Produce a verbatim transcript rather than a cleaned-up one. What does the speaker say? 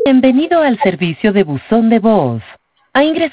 Bienvenido al servicio de buzón de voz. Ha ingresado